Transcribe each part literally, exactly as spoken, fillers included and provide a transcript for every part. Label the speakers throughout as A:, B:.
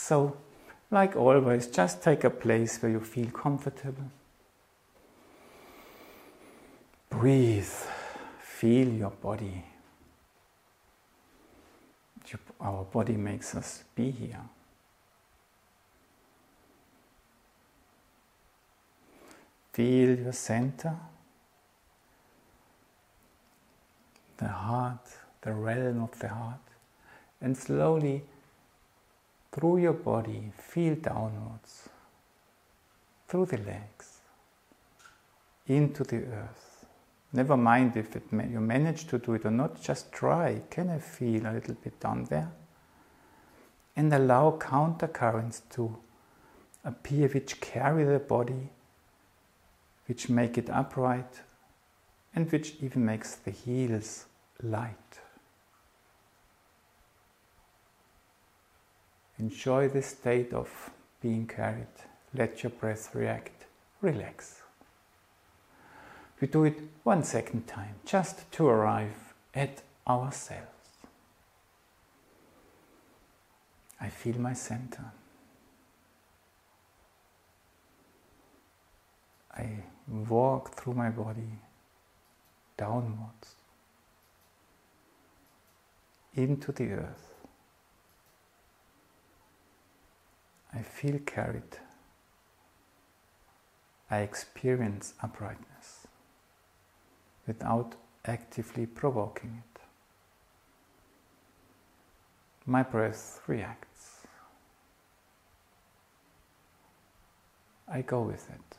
A: So, like always, just take a place where you feel comfortable. Breathe. Feel your body. Our body makes us be here. Feel your center, the heart, the realm of the heart, and slowly through your body feel downwards, through the legs, into the earth. Never mind if it you manage to do it or not, just try. Can I feel a little bit down there? And allow countercurrents to appear which carry the body, which make it upright, and which even makes the heels light. Enjoy this state of being carried. Let your breath react. Relax. We do it one second time, just to arrive at ourselves. I feel my center. I walk through my body downwards into the earth. I feel carried. I experience uprightness without actively provoking it. My breath reacts. I go with it.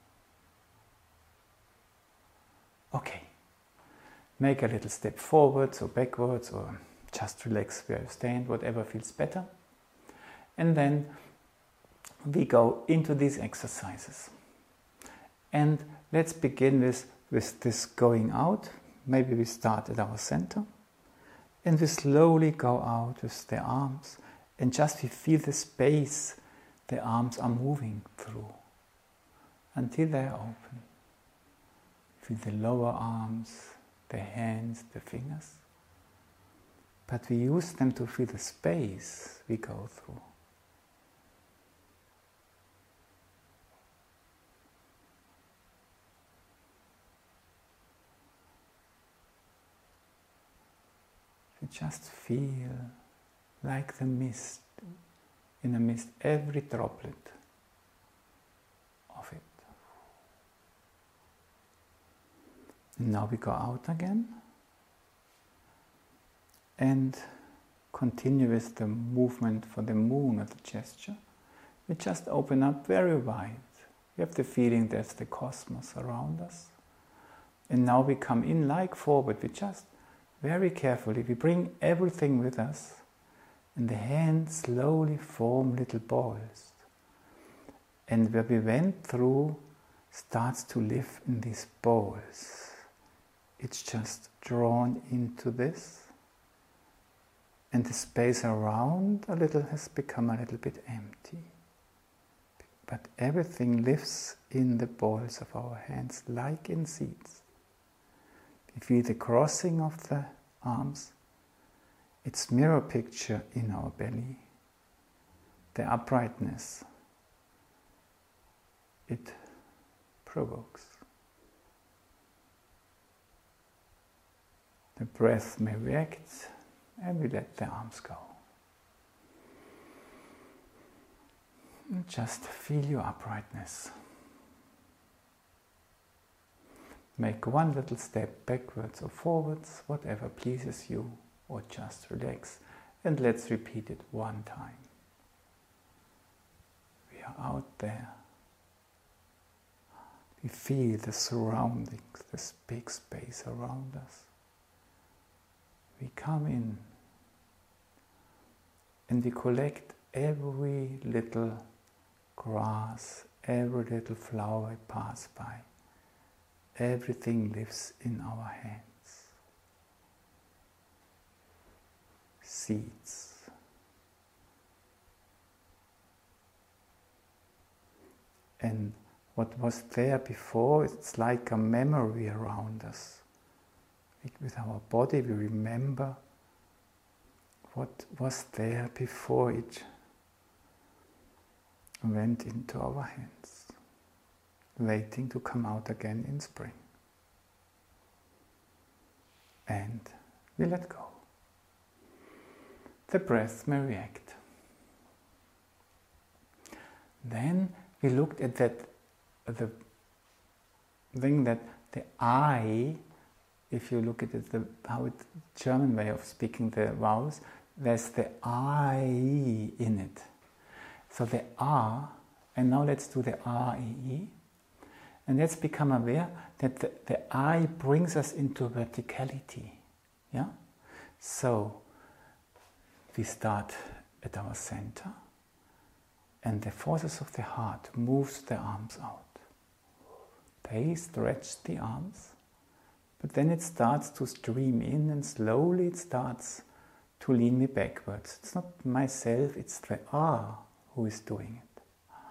A: Okay. Make a little step forwards or backwards, or just relax where you stand, whatever feels better. And then we go into these exercises. And let's begin with, with this going out. Maybe we start at our center. And we slowly go out with the arms. And just we feel the space the arms are moving through until they are open. Feel the lower arms, the hands, the fingers. But we use them to feel the space we go through. You just feel like the mist, in a mist, every droplet of it. And now we go out again and continue with the movement for the moon or the gesture. We just open up very wide. We have the feeling there's the cosmos around us. And now we come in like forward. We just very carefully, we bring everything with us, and the hands slowly form little balls. And where we went through starts to live in these balls. It's just drawn into this, and the space around a little has become a little bit empty. But everything lives in the balls of our hands like in seeds. We feel the crossing of the arms. It's mirror picture in our belly. The uprightness it provokes. The breath may react, and we let the arms go. And just feel your uprightness. Make one little step backwards or forwards, whatever pleases you, or just relax. And let's repeat it one time. We are out there. We feel the surroundings, this big space around us. We come in and we collect every little grass, every little flower we pass by. Everything lives in our hands. Seeds. And what was there before, it's like a memory around us. With our body we remember what was there before it went into our hands, waiting to come out again in spring. And we let go. The breath may react. Then we looked at that, the thing that the I, if you look at it, the, how it, German way of speaking the vowels, there's the I in it. So the R, and now let's do the R, E, E. And let's become aware that the, the I brings us into verticality. Yeah? So we start at our center, and the forces of the heart moves the arms out. They stretch the arms, but then it starts to stream in, and slowly it starts to lean me backwards. It's not myself, it's the R who is doing it.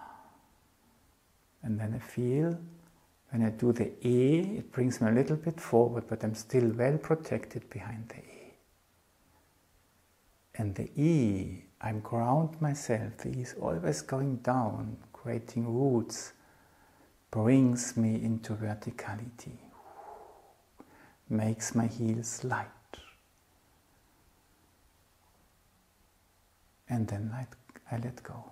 A: And then I feel, when I do the E, it brings me a little bit forward, but I'm still well protected behind the E. And the E, I'm ground myself. The E is always going down, creating roots, brings me into verticality, makes my heels light. And then I, I let go.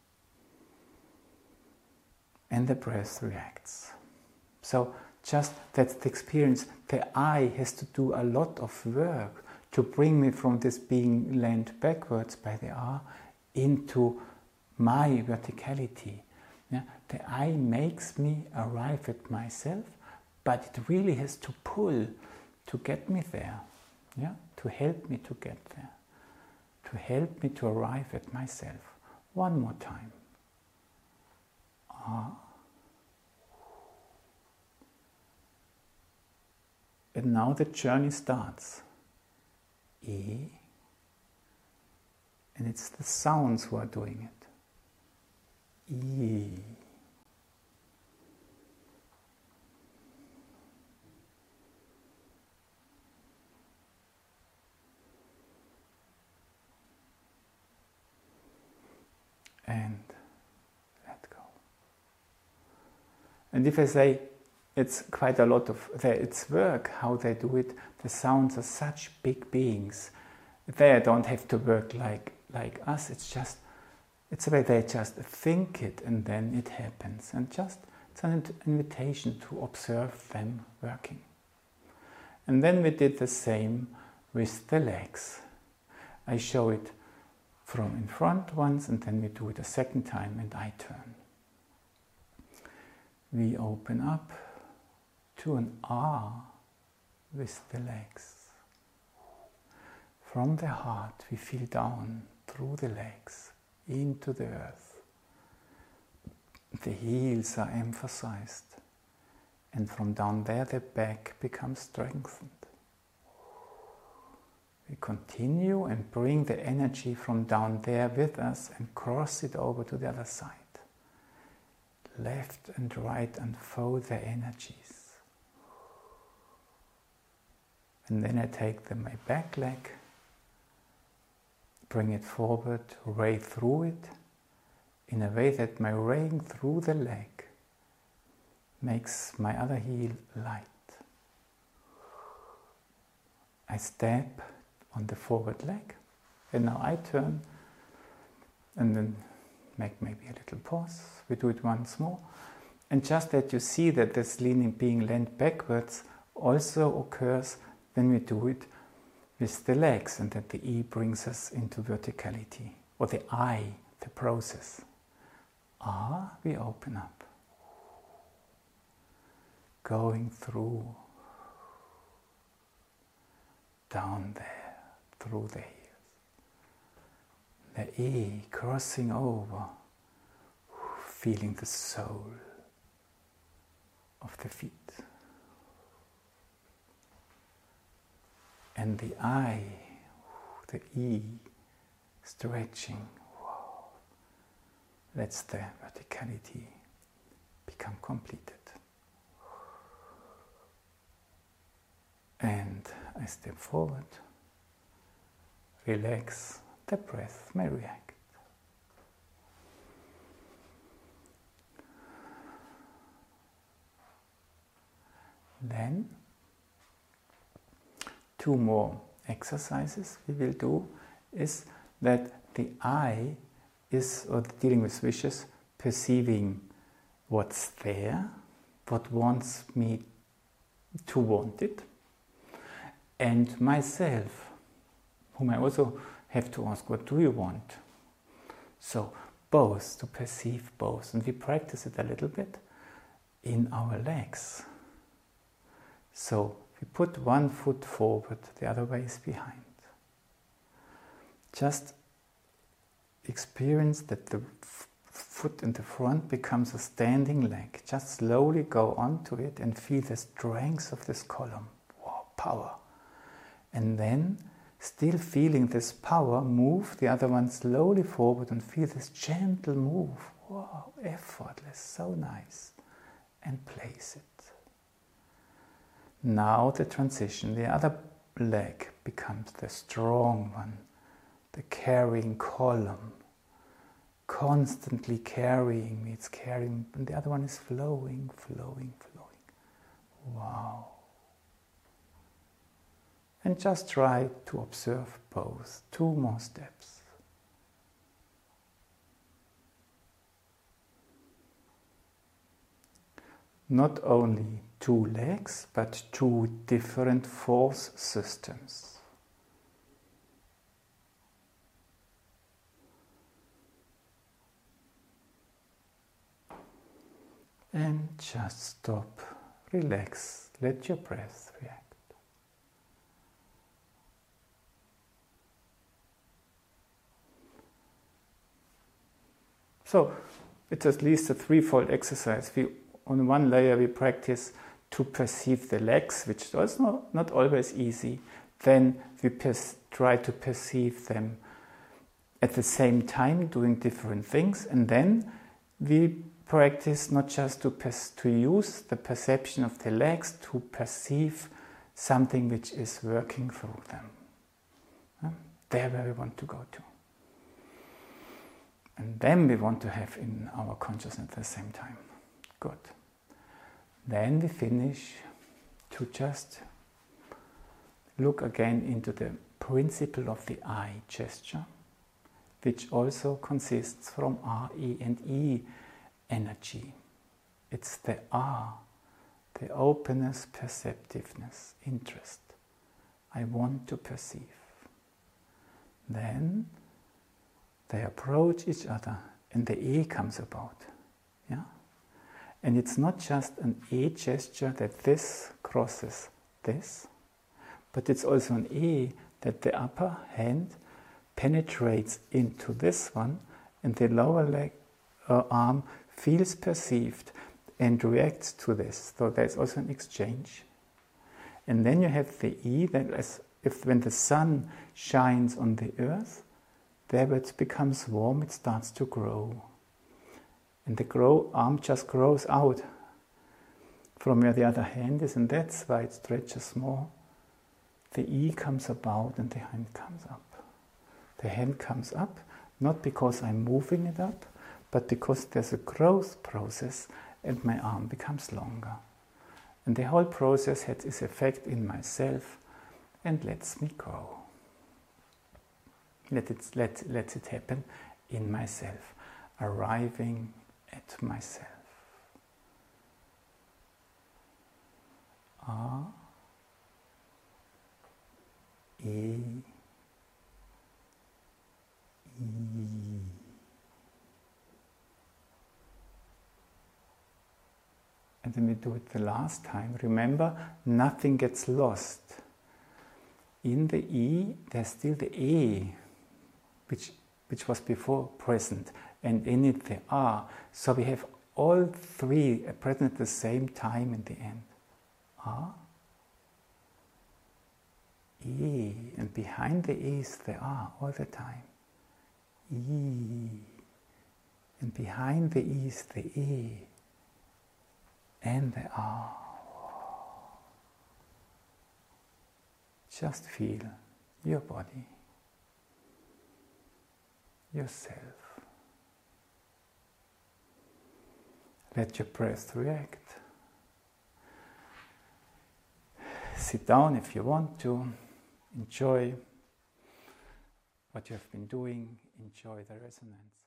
A: And the breath reacts. So just that's the experience. The I has to do a lot of work to bring me from this being leaned backwards by the R into my verticality. Yeah? The I makes me arrive at myself, but it really has to pull to get me there, yeah? To help me to get there, to help me to arrive at myself. One more time. R. And now the journey starts. E. And it's the sounds who are doing it. E. And let go. And if I say, it's quite a lot of, it's work how they do it. The sounds are such big beings. They don't have to work like, like us. It's just, it's the way they just think it and then it happens. And just, it's an invitation to observe them working. And then we did the same with the legs. I show it from in front once and then we do it a second time and I turn. We open up to an R with the legs. From the heart we feel down through the legs into the earth. The heels are emphasized and from down there the back becomes strengthened. We continue and bring the energy from down there with us and cross it over to the other side. Left and right unfold the energies. And then I take the, my back leg, bring it forward, ray through it, in a way that my raying through the leg makes my other heel light. I step on the forward leg, and now I turn, and then make maybe a little pause. We do it once more. And just that you see that this leaning, being leaned backwards, also occurs when we do it with the legs, and that the E brings us into verticality, or the I, the process. R, we open up, going through, down there, through the heels. The E, crossing over, feeling the sole of the feet. And the I, the E, stretching, wow, lets the verticality become completed. And I step forward, relax, the breath may react. Then, two more exercises we will do is that the I is, or dealing with wishes, perceiving what's there, what wants me to want it, and myself, whom I also have to ask, what do you want? So both, to perceive both, and we practice it a little bit in our legs. So we put one foot forward, the other way is behind. Just experience that the f- foot in the front becomes a standing leg. Just slowly go onto it and feel the strength of this column. Wow, power. And then, still feeling this power, move the other one slowly forward and feel this gentle move. Wow, effortless, so nice. And place it. Now the transition, the other leg becomes the strong one, the carrying column, constantly carrying me, it's carrying, and the other one is flowing, flowing, flowing. Wow. And just try to observe both. Two more steps. Not only two legs, but two different force systems. And just stop, relax, let your breath react. So, it's at least a threefold exercise. We, on one layer we practice to perceive the legs, which is also not always easy. Then we pers- try to perceive them at the same time, doing different things. And then we practice not just to, pers- to use the perception of the legs to perceive something which is working through them. Yeah? There where we want to go to. And then we want to have in our consciousness at the same time. Good. Then we finish to just look again into the principle of the I gesture, which also consists from R, E and E energy. It's the R, the openness, perceptiveness, interest. I want to perceive. Then they approach each other and the E comes about. Yeah? And it's not just an E gesture that this crosses this, but it's also an E that the upper hand penetrates into this one and the lower leg uh, arm feels perceived and reacts to this. So there's also an exchange. And then you have the E that as if when the sun shines on the earth, there it becomes warm, it starts to grow. And the grow, arm just grows out from where the other hand is, and that's why it stretches more. The E comes about and the hand comes up. The hand comes up, not because I'm moving it up, but because there's a growth process and my arm becomes longer. And the whole process has its effect in myself and lets me grow. Let it, let, let it happen in myself, arriving at myself. R, E, E. And then we do it the last time. Remember, nothing gets lost. In the E, there's still the E, which, which was before present, and in it the R. So we have all three present at the same time in the end. R, E, and behind the E is the R all the time. E, and behind the E is the E, and the R. Just feel your body, yourself. Let your breath react. sit down if you want to. Enjoy what you have been doing. Enjoy the resonance.